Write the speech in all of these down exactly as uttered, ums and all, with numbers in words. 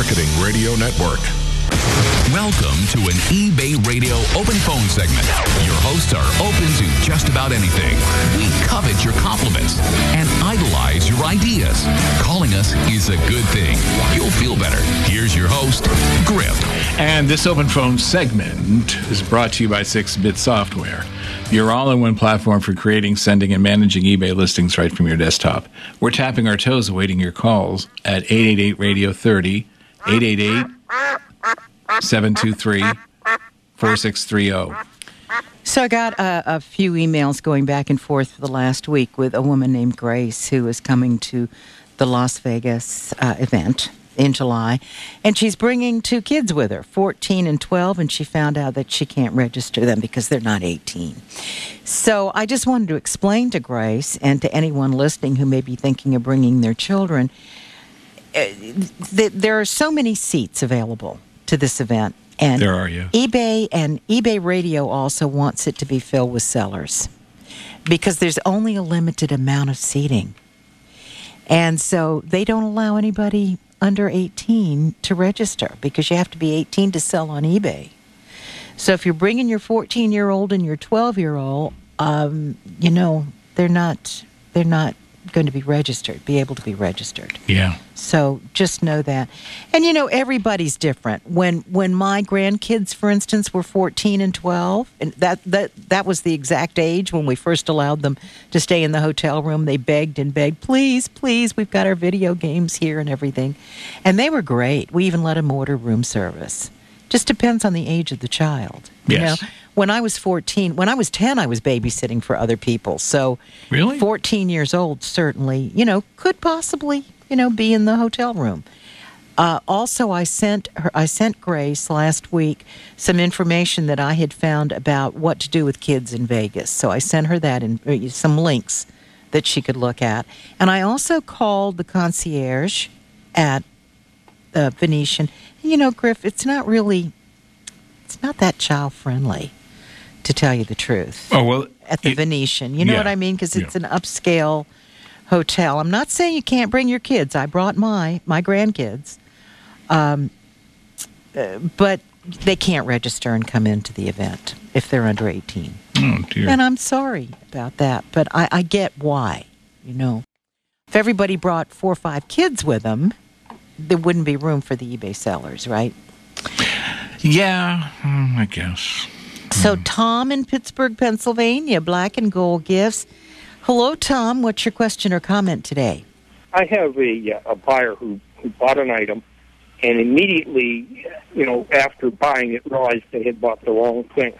Marketing Radio Network. Welcome to an eBay Radio open phone segment. Your hosts are open to just about anything. We covet your compliments and idolize your ideas. Calling us is a good thing. You'll feel better. Here's your host, Griff. And this open phone segment is brought to you by six bit Software, your all-in-one platform for creating, sending, and managing eBay listings right from your desktop. We're tapping our toes awaiting your calls at eight eight eight radio thirty, eight eight eight seven two three four six three zero. So I got a, a few emails going back and forth for the last week with a woman named Grace who is coming to the Las Vegas uh, event in July, and she's bringing two kids with her, fourteen and twelve, and she found out that she can't register them because they're not eighteen. So I just wanted to explain to Grace and to anyone listening who may be thinking of bringing their children, uh, th- there are so many seats available to this event. And there are, yeah. eBay and eBay Radio also wants it to be filled with sellers because there's only a limited amount of seating. And so they don't allow anybody under eighteen to register because you have to be eighteen to sell on eBay. So if you're bringing your fourteen-year-old and your twelve-year-old, um, you know, they're not they're not going to be registered, be able to be registered. Yeah. So just know that. And, you know, everybody's different. When when my grandkids, for instance, were fourteen and twelve, and that, that, that was the exact age when we first allowed them to stay in the hotel room, they begged and begged, please, please, we've got our video games here and everything. And they were great. We even let them order room service. Just depends on the age of the child. You Yes. know? When I was fourteen, when I was ten, I was babysitting for other people. So Really? fourteen years old, certainly, you know, could possibly, you know, be in the hotel room. Uh, also, I sent her, I sent Grace last week some information that I had found about what to do with kids in Vegas. So I sent her that and uh, some links that she could look at. And I also called the concierge at uh, Venetian. And, you know, Griff, it's not really, it's not that child-friendly, to tell you the truth. Oh, well. At the it, Venetian. You know yeah, what I mean? Because it's yeah. an upscale hotel. I'm not saying you can't bring your kids. I brought my, my grandkids. Um, uh, but they can't register and come into the event if they're under eighteen. Oh, dear. And I'm sorry about that, but I, I get why, you know. If everybody brought four or five kids with them, there wouldn't be room for the eBay sellers, right? Yeah, mm, I guess. So Tom in Pittsburgh, Pennsylvania, Black and Gold Gifts. Hello, Tom. What's your question or comment today? I have a, a buyer who, who bought an item and immediately, you know, after buying it, realized they had bought the wrong thing.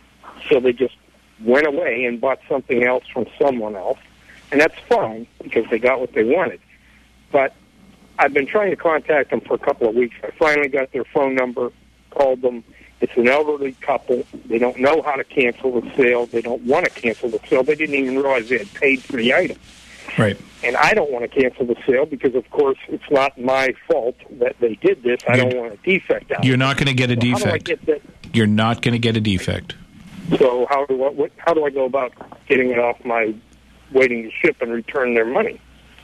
So they just went away and bought something else from someone else. And that's fine because they got what they wanted. But I've been trying to contact them for a couple of weeks. I finally got their phone number, called them. It's an elderly couple. They don't know how to cancel the sale. They don't want to cancel the sale. They didn't even realize they had paid for the item. Right. And I don't want to cancel the sale because, of course, it's not my fault that they did this. I You're, don't want a defect out. You're not going to get a so defect. How do I get that? You're not going to get a defect. So how do I, what, how do I go about getting it off my waiting to ship and return their money?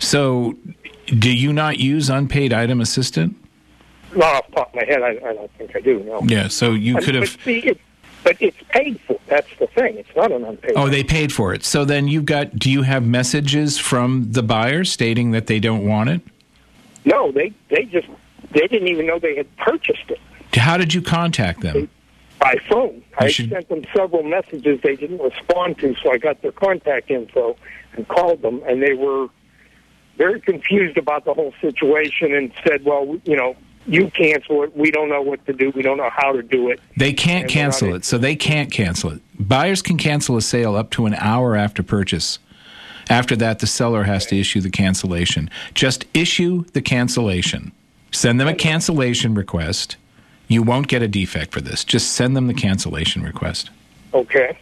So do you not use unpaid item assistant? Not off the top of my head, I, I don't think I do, no. Yeah, so you could have... But, see, it, but it's paid for. That's the thing. It's not an unpaid. Oh, they paid for it. So then you've got... Do you have messages from the buyer stating that they don't want it? No, they, they just... They didn't even know they had purchased it. How did you contact them? By phone. I should... sent them several messages they didn't respond to, so I got their contact info and called them, and they were very confused about the whole situation and said, well, you know, you cancel it. We don't know what to do. We don't know how to do it. They can't and cancel it, so they can't cancel it. Buyers can cancel a sale up to an hour after purchase. After that, the seller has to issue the cancellation. Just issue the cancellation. Send them a cancellation request. You won't get a defect for this. Just send them the cancellation request. Okay.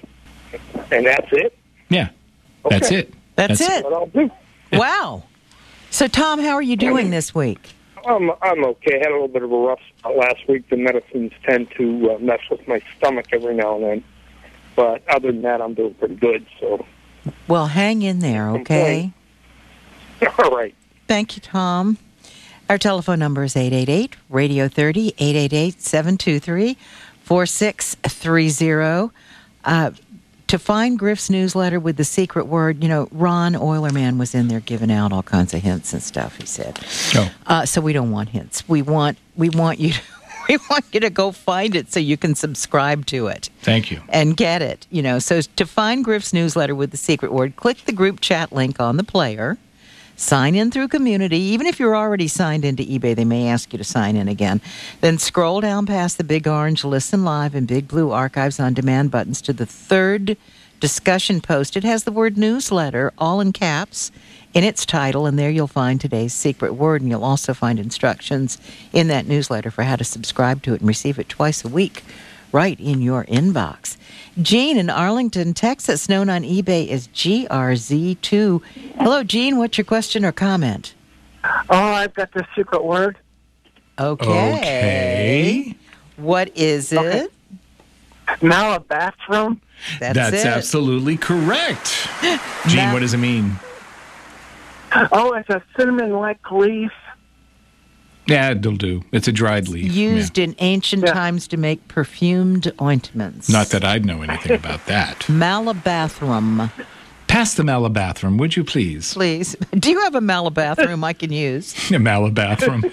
And that's it? Yeah. Okay. That's it. That's, That's it. What I'll do. Wow. So, Tom, how are you doing this week? I'm, I'm okay. I had a little bit of a rough spot last week. The medicines tend to uh, mess with my stomach every now and then. But other than that, I'm doing pretty good. So, Well, hang in there, okay? All right. Thank you, Tom. Our telephone number is eight eight eight, radio thirty, eight eight eight, seven two three, four six three zero. Uh, to find Griff's newsletter with the secret word, you know, Ron Eulerman was in there giving out all kinds of hints and stuff, he said. Oh. Uh, so we don't want hints. We want we want you to, we want you to go find it so you can subscribe to it. Thank you. And get it. You know, so to find Griff's newsletter with the secret word, click the group chat link on the player. Sign in through Community. Even if you're already signed into eBay, they may ask you to sign in again. Then scroll down past the big orange Listen Live and big blue Archives on Demand buttons to the third discussion post. It has the word newsletter, all in caps, in its title, and there you'll find today's secret word, and you'll also find instructions in that newsletter for how to subscribe to it and receive it twice a week right in your inbox. Gene in Arlington, Texas, known on eBay as G R Z two. Hello, Gene. What's your question or comment? Oh, I've got the secret word. Okay. Okay. What is it? Okay. Now a bathroom. That's, That's it. absolutely correct. Gene, Now- what does it mean? Oh, it's a cinnamon-like leaf. Yeah, it'll do. It's a dried leaf. Used in ancient Yeah. times to make perfumed ointments. Yeah. Not that I'd know anything about that. Malabathrum, Pass the malabathrum, would you please? please. Do you have a malabathrum I can use? A malabathrum.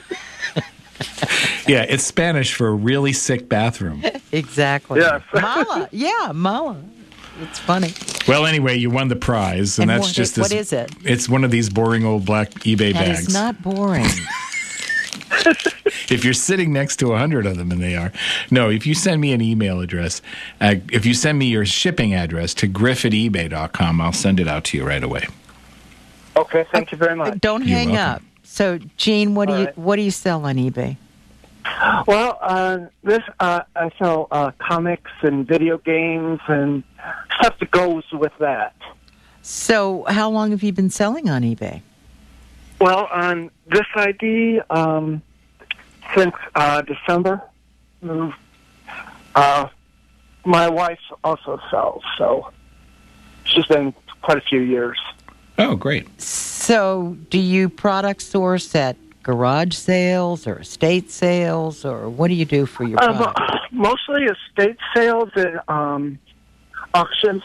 Yeah, it's Spanish for a really sick bathroom. Exactly. Yes. Mala. Yeah, mala. It's funny. Well, anyway, you won the prize, and, And that's what just i- this. what is it? It's one of these boring old black eBay That bags. is not boring. If you're sitting next to a hundred of them, and they are. No, if you send me an email address, uh, if you send me your shipping address to griff at ebay dot com, I'll send it out to you right away. Okay, thank you very much. Don't You're hang welcome. up. So, Gene, what do All you right. what do you sell on eBay? Well, uh, this uh, I sell uh, comics and video games and stuff that goes with that. So, how long have you been selling on eBay? Well, on this I D, um, since uh, December, mm, uh, my wife also sells, so she's been quite a few years. Oh, great. So, do you product source at garage sales or estate sales, or what do you do for your Uh, product? mo- mostly estate sales and um, auctions,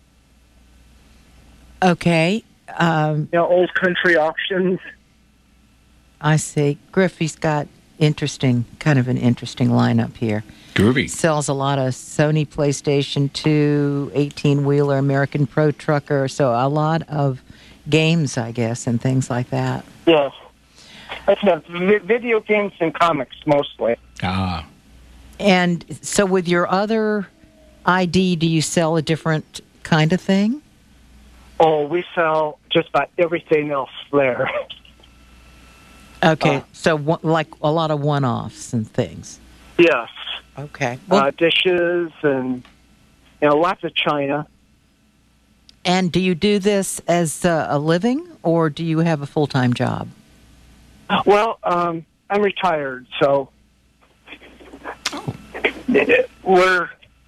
Okay, um, you know, old country auctions. I see. Griffey's got interesting, kind of an interesting lineup here. Groovy. Sells a lot of Sony PlayStation two, eighteen-wheeler, American Pro Trucker, so a lot of games, I guess, and things like that. Yes. That's uh, vi- video games and comics mostly. Ah. And so with your other I D, do you sell a different kind of thing? Oh, we sell just about everything else there. Okay, Uh, so one, like a lot of one-offs and things. Yes. Okay. Well, Uh, dishes and, you know, lots of china. and do you do this as uh, a living, or do you have a full-time job? Well, um, I'm retired, so we're.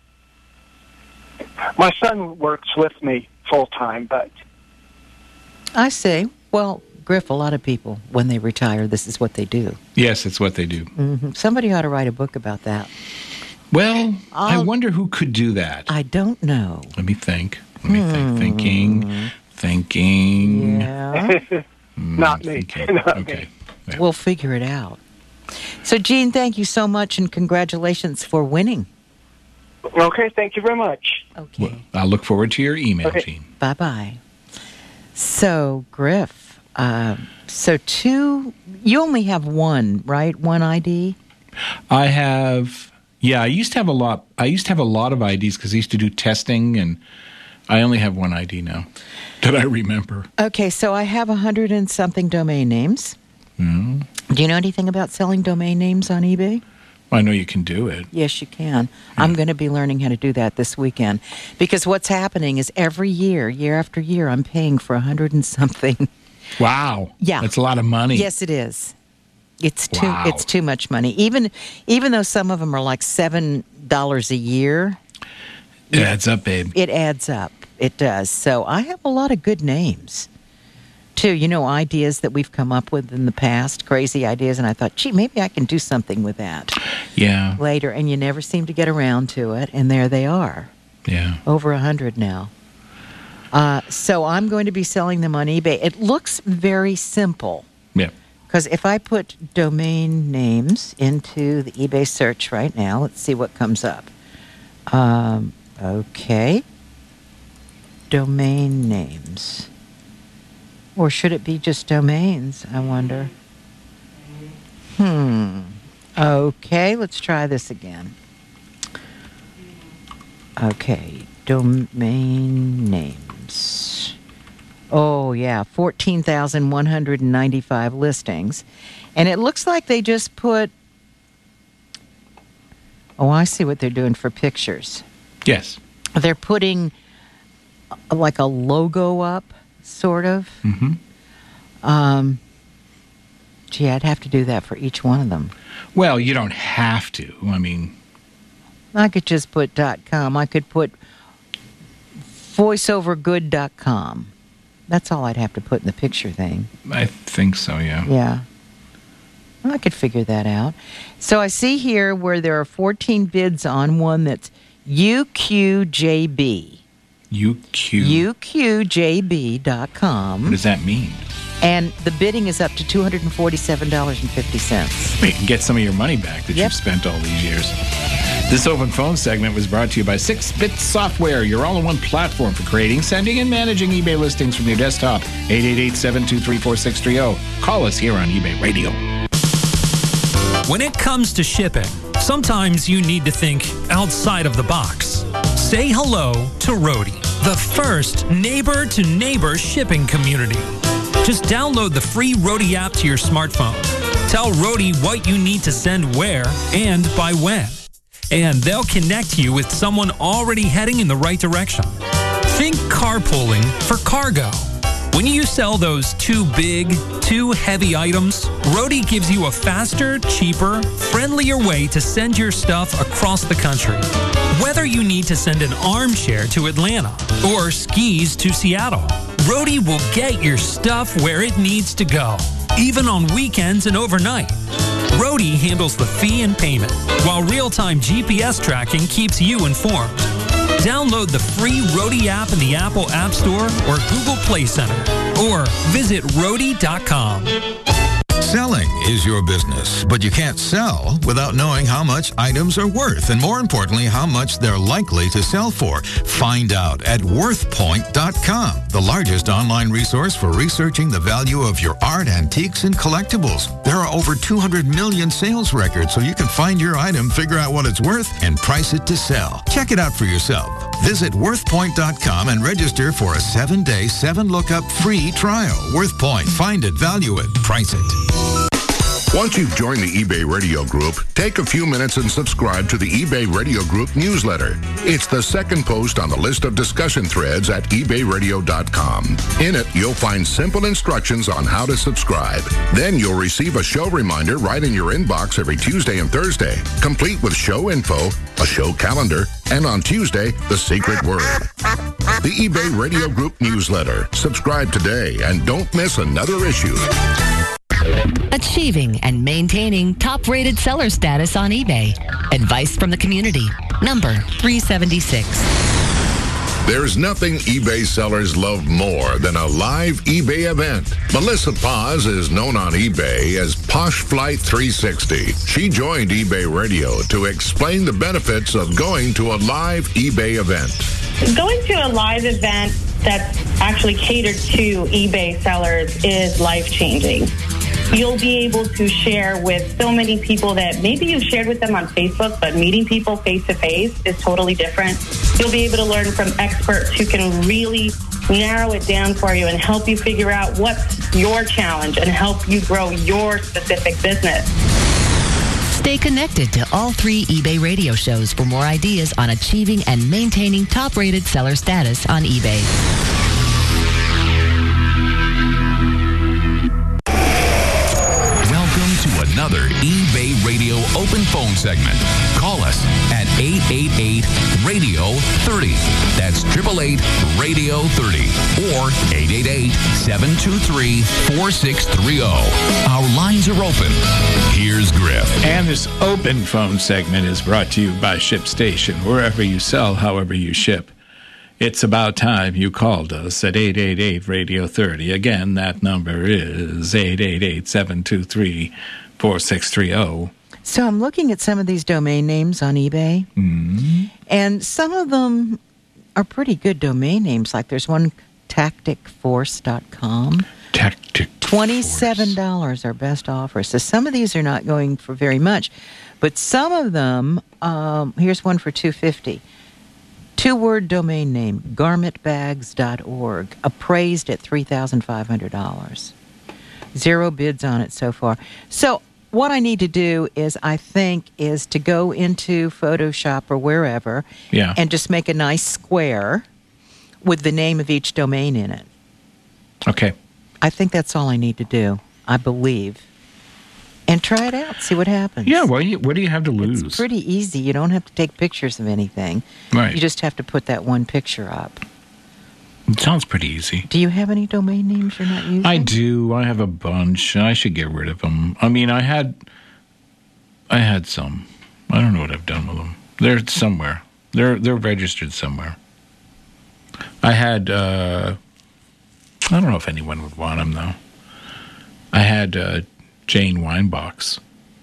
My son works with me full time, but I see. Well, Griff, a lot of people, when they retire, this is what they do. Yes, it's what they do. hmm Somebody ought to write a book about that. Well, I I'll- wonder who could do that. I don't know. Let me think. Let me think. Thinking. Thinking. Yeah. not me. Thinking. Not Okay. me. Yeah. We'll figure it out. So, Gene, thank you so much, and congratulations for winning. Okay, thank you very much. Okay. Well, I'll look forward to your email, Okay. Gene. Bye-bye. So, Griff, uh, so two, you only have one, right? One I D? I have, yeah, I used to have a lot. I used to have a lot of I Ds because I used to do testing, and I only have one I D now that I remember. Okay, so I have a hundred and something domain names. Mm. Do you know anything about selling domain names on eBay? I know you can do it. Yes, you can. I'm going to be learning how to do that this weekend. Because what's happening is every year, year after year, I'm paying for a hundred and something. Wow. Yeah. That's a lot of money. Yes, it is. It's too Wow. it's too much money. Even even though some of them are like seven dollars a year, It adds up, babe. it adds up. It does. So I have a lot of good names too. You know, ideas that we've come up with in the past, crazy ideas, and I thought, gee, maybe I can do something with that. Yeah. Later, and you never seem to get around to it, and there they are. Yeah. Over a hundred now. Uh, so I'm going to be selling them on eBay. It looks very simple. Yeah. Because if I put domain names into the eBay search right now, let's see what comes up. Um, okay. Domain names. Or should it be just domains, I wonder? Hmm. Okay, let's try this again. Okay, domain names. Oh, yeah, fourteen thousand one hundred ninety-five listings. And it looks like they just put... Oh, I see what they're doing for pictures. Yes. They're putting uh, like a logo up, sort of. Mm-hmm. Um, gee, I'd have to do that for each one of them. Well, you don't have to. I mean... I could just put .com. I could put voiceovergood dot com. That's all I'd have to put in the picture thing. I think so, yeah. Yeah. Well, I could figure that out. So I see here where there are fourteen bids on one that's U Q J B. U Q. U Q J B dot com. What does that mean? And the bidding is up to two hundred forty-seven dollars and fifty cents. Wait, and get some of your money back that Yep. you've spent all these years. This open phone segment was brought to you by six bit Software, your all-in-one platform for creating, sending, and managing eBay listings from your desktop. eight eight eight, seven two three, four six three zero. Call us here on eBay Radio. When it comes to shipping, sometimes you need to think outside of the box. Say hello to Roadie, the first neighbor-to-neighbor shipping community. Just download the free Roadie app to your smartphone. Tell Roadie what you need to send where and by when. And they'll connect you with someone already heading in the right direction. Think carpooling for cargo. When you sell those too big, too heavy items, Roadie gives you a faster, cheaper, friendlier way to send your stuff across the country. Whether you need to send an armchair to Atlanta or skis to Seattle, Roadie will get your stuff where it needs to go, even on weekends and overnight. Roadie handles the fee and payment, while real-time G P S tracking keeps you informed. Download the free Roadie app in the Apple App Store or Google Play Center, or visit roadie dot com. Selling is your business, but you can't sell without knowing how much items are worth, and more importantly, how much they're likely to sell for. Find out at worth point dot com, the largest online resource for researching the value of your art, antiques, and collectibles. There are over two hundred million sales records, so you can find your item, figure out what it's worth, and price it to sell. Check it out for yourself. Visit worth point dot com and register for a seven-day, seven-lookup free trial. WorthPoint. Find it, value it, price it. Once you've joined the eBay Radio Group, take a few minutes and subscribe to the eBay Radio Group newsletter. It's the second post on the list of discussion threads at ebay radio dot com. In it, you'll find simple instructions on how to subscribe. Then you'll receive a show reminder right in your inbox every Tuesday and Thursday, complete with show info, a show calendar, and on Tuesday, the secret word. The eBay Radio Group newsletter. Subscribe today and don't miss another issue. Achieving and maintaining top-rated seller status on eBay. Advice from the community. Number three seventy-six. There's nothing eBay sellers love more than a live eBay event. Melissa Paz is known on eBay as Posh Flight three sixty. She joined eBay Radio to explain the benefits of going to a live eBay event. Going to a live event that's actually catered to eBay sellers is life-changing. You'll be able to share with so many people that maybe you've shared with them on Facebook, but meeting people face-to-face is totally different. You'll be able to learn from experts who can really narrow it down for you and help you figure out what's your challenge and help you grow your specific business. Stay connected to all three eBay radio shows for more ideas on achieving and maintaining top-rated seller status on eBay. Welcome to another eBay Radio open phone segment. Call us at eight eight eight, radio thirty. That's eight eight eight, radio thirty. Or eight eight eight, seven two three, four six three zero. Our lines are open. Here's Griff. And this open phone segment is brought to you by ShipStation. Wherever you sell, however you ship. It's about time you called us at eight eight eight, radio thirty. Again, that number is eight eight eight, seven two three, four six three zero. So I'm looking at some of these domain names on eBay, Mm-hmm. and some of them are pretty good domain names. Like there's one, tactic force dot com. Tactic twenty-seven dollars our best offer. So some of these are not going for very much, but some of them, um, here's one for two hundred fifty dollars. Two-word domain name, garment bags dot org, appraised at three thousand five hundred dollars. Zero bids on it so far. So what I need to do is, I think, is to go into Photoshop or wherever Yeah. and just make a nice square with the name of each domain in it. Okay. I think that's all I need to do, I believe. And try it out, see what happens. Yeah, well, you, what do you have to lose? It's pretty easy. You don't have to take pictures of anything. Right. You just have to put that one picture up. It sounds pretty easy. Do you have any domain names you're not using? I do. I have a bunch. I should get rid of them. I mean, I had, I had some. I don't know what I've done with them. They're somewhere. They're they're registered somewhere. I had. Uh, I don't know if anyone would want them though. I had uh, Jane Winebox.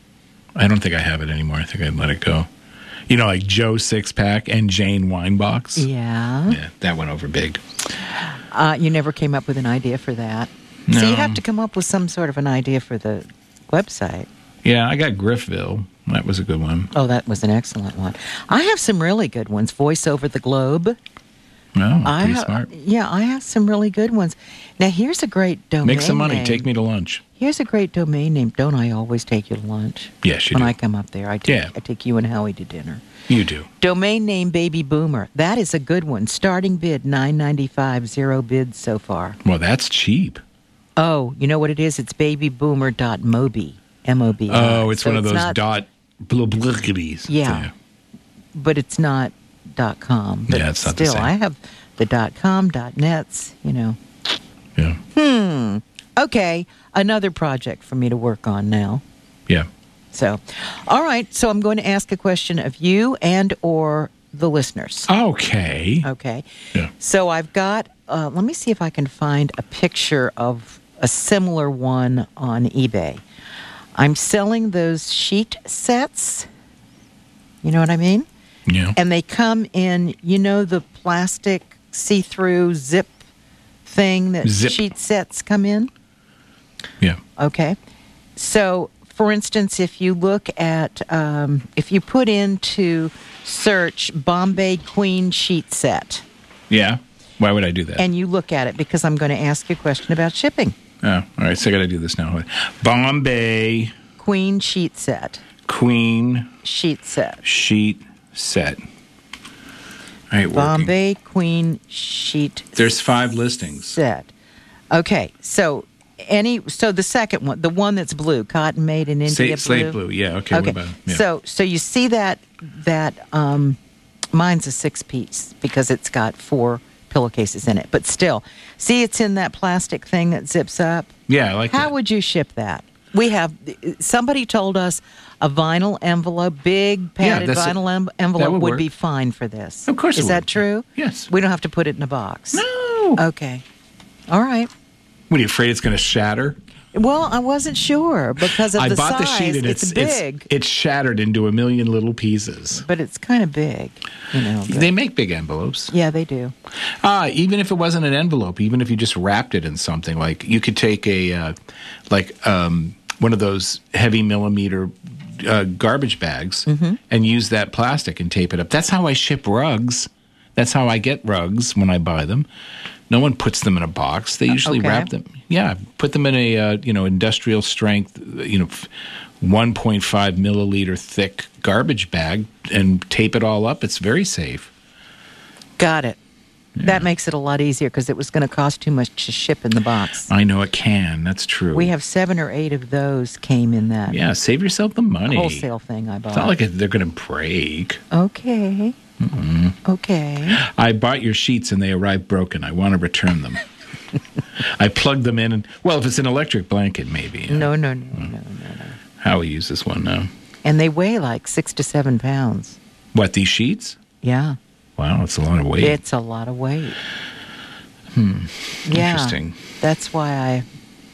I don't think I have it anymore. I think I'd let it go. You know, like Joe Sixpack and Jane Winebox. Yeah. Yeah, that went over big. Uh, you never came up with an idea for that. No. So you have to come up with some sort of an idea for the website. Yeah, I got Griffville. That was a good one. Oh, that was an excellent one. I have some really good ones. Voice Over the Globe. Oh, I pretty ha- smart. Yeah, I have some really good ones. Now, here's a great domain Make some money. name. Take me to lunch. Here's a great domain name. Don't I always take you to lunch? Yes, you when do. I come up there, I take, Yeah. I take you and Howie to dinner. You do. Domain name Baby Boomer. That is a good one. Starting bid nine ninety-five. Zero bids so far. Well, that's cheap. Oh, you know what it is? It's babyboomer.mobi. M O B I. Oh, it's So one of those not- dot blubbligities. Yeah. But it's not dot .com. But Yeah, it's not the still, same. I have the dot .com, dot .nets, you know. Yeah. Hmm. Okay, another project for me to work on now. Yeah. So, all right. So I'm going to ask a question of you and or the listeners. Okay. Okay. Yeah. So I've got, uh, let me see if I can find a picture of a similar one on eBay. I'm selling those sheet sets. You know what I mean? Yeah. And they come in, you know, the plastic see-through zip thing that Zip. sheet sets come in? Yeah. Okay. So, for instance, if you look at, um, if you put into search Bombay Queen sheet set, Yeah. Why would I do that? and you look at it, because I'm going to ask you a question about shipping. oh, all right. So I got to do this now. Bombay Queen sheet set. Queen Sheet set. sheet set. All right. Working. Bombay Queen sheet There's five listings. set. Okay. So, any, so the second one, the one that's blue, cotton made in India Slate, blue. slate blue. Yeah. Okay. What Okay. about it? Yeah. So, so you see that that um, mine's a six piece because it's got four pillowcases in it. But still, see, it's in that plastic thing that zips up. yeah, I like How that. would you ship that? We have somebody told us a vinyl envelope, big padded that's a- vinyl em- that envelope would would work. be fine for this. Of course it is that would. true? Yes. We don't have to put it in a box. No. Okay. All right. What, are you afraid it's going to shatter? Well, I wasn't sure because of I the bought the size. sheet and it's, it's, big, it's it's shattered into a million little pieces. but it's kind of big. You know. but- They make big envelopes. yeah, they do. Ah, even if it wasn't an envelope, even if you just wrapped it in something, like you could take a, uh, like um, one of those heavy millimeter uh, garbage bags Mm-hmm. and use that plastic and tape it up. That's how I ship rugs. That's how I get rugs when I buy them. No one puts them in a box. They usually okay. wrap them. Yeah, put them in a uh, you know industrial strength, you know, one point five milliliter thick garbage bag and tape it all up. It's very safe. Got it. Yeah. That makes it a lot easier because it was going to cost too much to ship in the box. I know it can. That's true. We have seven or eight of those came in that. Yeah, save yourself the money. Wholesale thing I bought. It's not like they're going to break. Okay. Mm-hmm. Okay. I bought your sheets and they arrived broken. I want to return them. I plugged them in and, well, if it's an electric blanket, maybe. Yeah. No, no, no, no, no, no. Howie uses this one now. And they weigh like six to seven pounds. What, these sheets? Yeah. Wow, it's a lot of weight. It's a lot of weight. Hmm. Yeah. Interesting. That's why I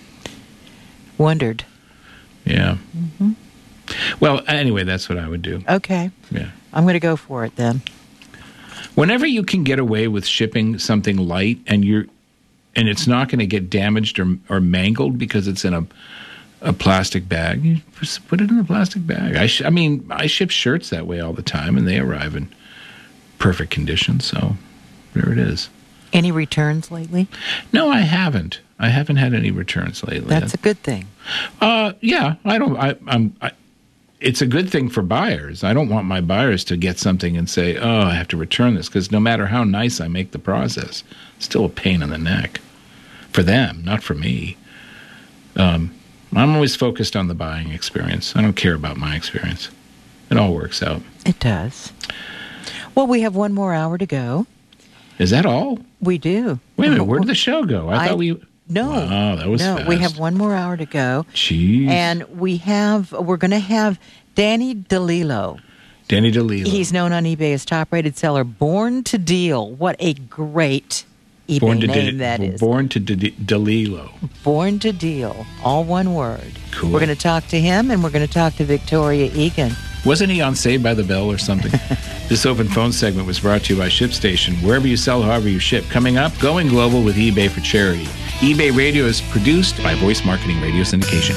wondered. Yeah. Mm-hmm. Well, anyway, that's what I would do. Okay. Yeah. I'm going to go for it then. Whenever you can get away with shipping something light and you're and it's not going to get damaged or or mangled because it's in a a plastic bag, you just put it in a plastic bag. I sh- I mean, I ship shirts that way all the time and they arrive in perfect condition, so there it is. Any returns lately? No, I haven't. I haven't had any returns lately. That's a good thing. Uh, yeah, I don't. I, I'm. I, it's a good thing for buyers. I don't want my buyers to get something and say, "Oh, I have to return this," because no matter how nice I make the process, it's still a pain in the neck for them, not for me. Um, I'm always focused on the buying experience. I don't care about my experience. It all works out. It does. Well, we have one more hour to go. Is that all? We do. Wait a minute. Where did the show go? I, I thought we. No. Wow, that was no. fast. We have one more hour to go. Jeez. And we have. We're going to have Danny DeLillo. Danny DeLillo. He's known on eBay as top-rated seller. Born to Deal. What a great eBay Born to name de- that is. Born to de- DeLillo. Born to Deal. All one word. Cool. We're going to talk to him, and we're going to talk to Victoria Egan. Wasn't he on Saved by the Bell or something? This open phone segment was brought to you by ShipStation. Wherever you sell, however you ship. Coming up, going global with eBay for charity. eBay Radio is produced by Voice Marketing Radio Syndication.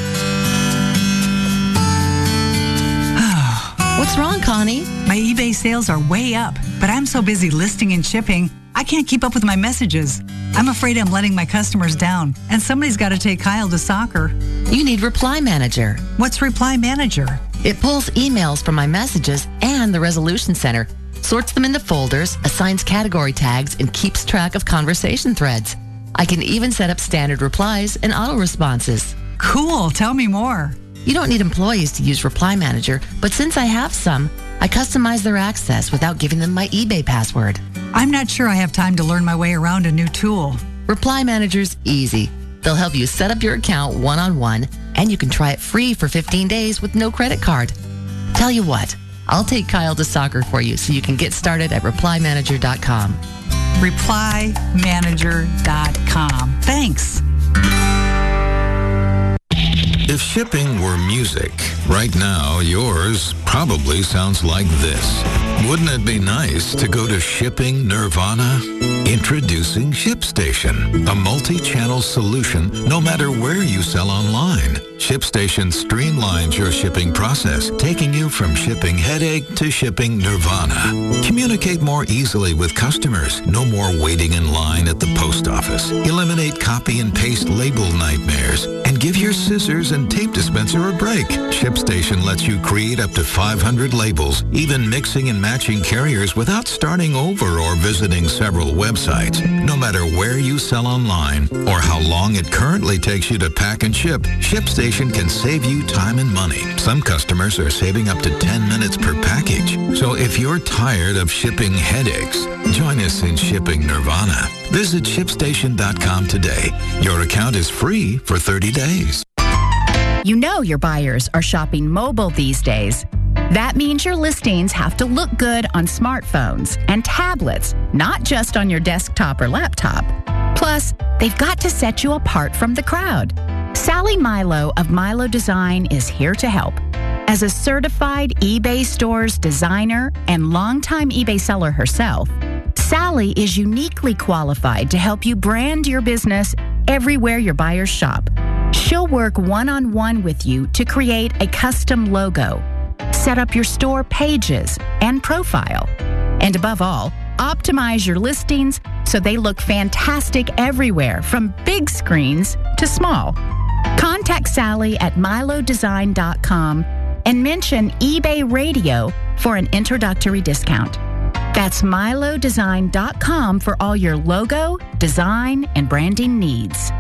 What's wrong, Connie? My eBay sales are way up, but I'm so busy listing and shipping, I can't keep up with my messages. I'm afraid I'm letting my customers down, and somebody's got to take Kyle to soccer. You need Reply Manager. What's Reply Manager? It pulls emails from my messages and the Resolution Center, sorts them into folders, assigns category tags, and keeps track of conversation threads. I can even set up standard replies and auto responses. Cool. Tell me more. You don't need employees to use Reply Manager, but since I have some, I customize their access without giving them my eBay password. I'm not sure I have time to learn my way around a new tool. Reply Manager's easy. They'll help you set up your account one-on-one, and you can try it free for fifteen days with no credit card. Tell you what, I'll take Kyle to soccer for you so you can get started at reply manager dot com. reply manager dot com. Thanks. If shipping were music, right now yours probably sounds like this. Wouldn't it be nice to go to Shipping Nirvana? Introducing ShipStation, a multi-channel solution no matter where you sell online. ShipStation streamlines your shipping process, taking you from shipping headache to shipping nirvana. Communicate more easily with customers. No more waiting in line at the post office. Eliminate copy and paste label nightmares. And give your scissors and tape dispenser a break. ShipStation lets you create up to five hundred labels, even mixing and matching carriers without starting over or visiting several websites. No matter where you sell online or how long it currently takes you to pack and ship, ShipStation can save you time and money. Some customers are saving up to ten minutes per package. So if you're tired of shipping headaches, join us in Shipping Nirvana. Visit ship station dot com today. Your account is free for thirty days. You know your buyers are shopping mobile these days. That means your listings have to look good on smartphones and tablets, not just on your desktop or laptop. Plus, they've got to set you apart from the crowd. Sally Milo of Milo Design is here to help. As a certified eBay Stores designer and longtime eBay seller herself, Sally is uniquely qualified to help you brand your business everywhere your buyers shop. She'll work one-on-one with you to create a custom logo, set up your store pages and profile, and above all, optimize your listings so they look fantastic everywhere from big screens to small. Contact Sally at milo design dot com and mention eBay Radio for an introductory discount. That's milo design dot com for all your logo, design, and branding needs.